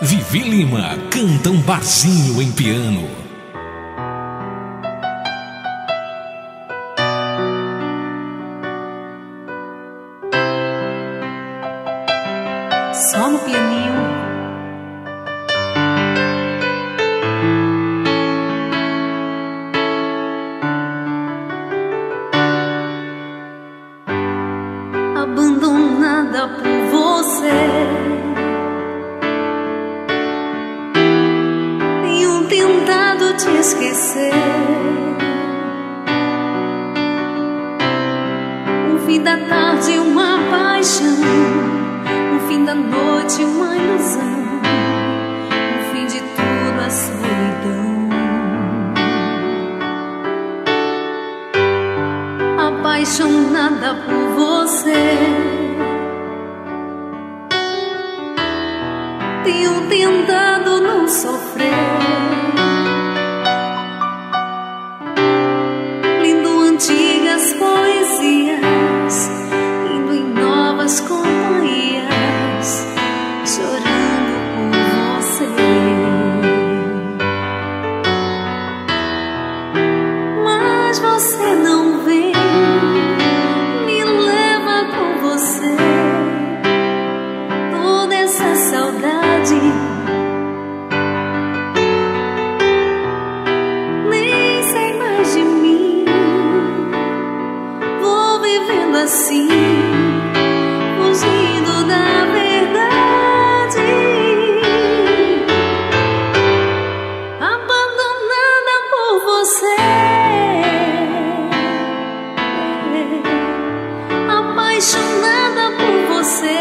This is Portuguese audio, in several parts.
Vivi Lima canta um barzinho em piano. Só no pianinho. Abandonada por você, tenho tentado te esquecer. O fim da tarde, uma paixão. No fim da noite, uma ilusão. No fim de tudo, a solidão. Apaixonada por você, tenho tentado não sofrer. Lendo antigas poesias, indo em novas companhias, chorando por você. Mas você não vem, me leva com você. Toda essa saudade nem sei mais de mim. Vou vivendo assim, fugindo da verdade, abandonada por você, apaixonada por você.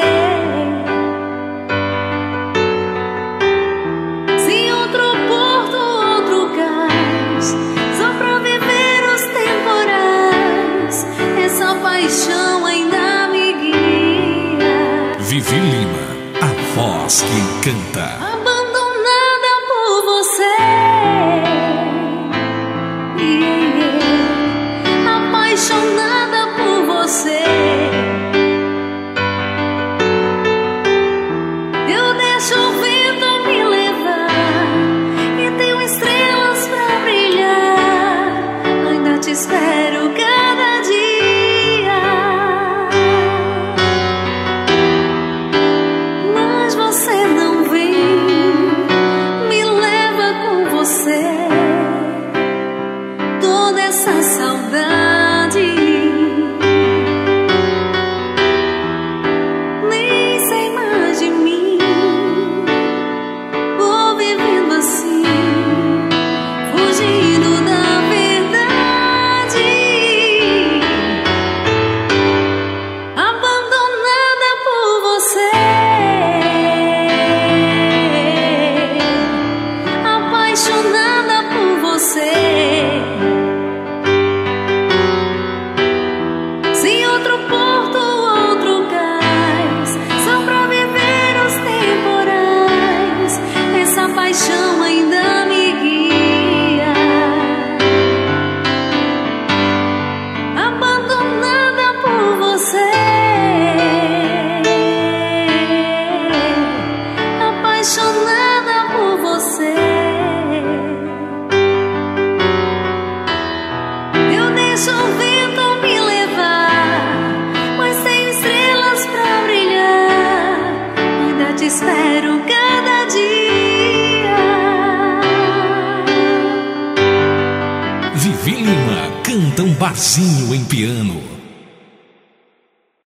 Sem outro porto, outro cais, só pra viver os temporais. Essa paixão ainda me guia. Vivi Lima, a voz que encanta. Abandonada por você, apaixonada por você. Eu deixo o vento me levar e tenho estrelas pra brilhar. Ainda te espero cada dia, mas você não vem, me leva com você. Toda essa saudade nem sei mais de mim. Vou vivendo assim, fugindo da verdade, abandonada por você, apaixonada por você. Sem outro porto, outro cais, só pra viver os temporais. Essa paixão ainda me guia. Abandonada por você, apaixonada por você. Eu deixo o vento me levar, mas tenho estrelas pra brilhar. Ainda te espero cada dia. Vivi Lima canta um barzinho em piano.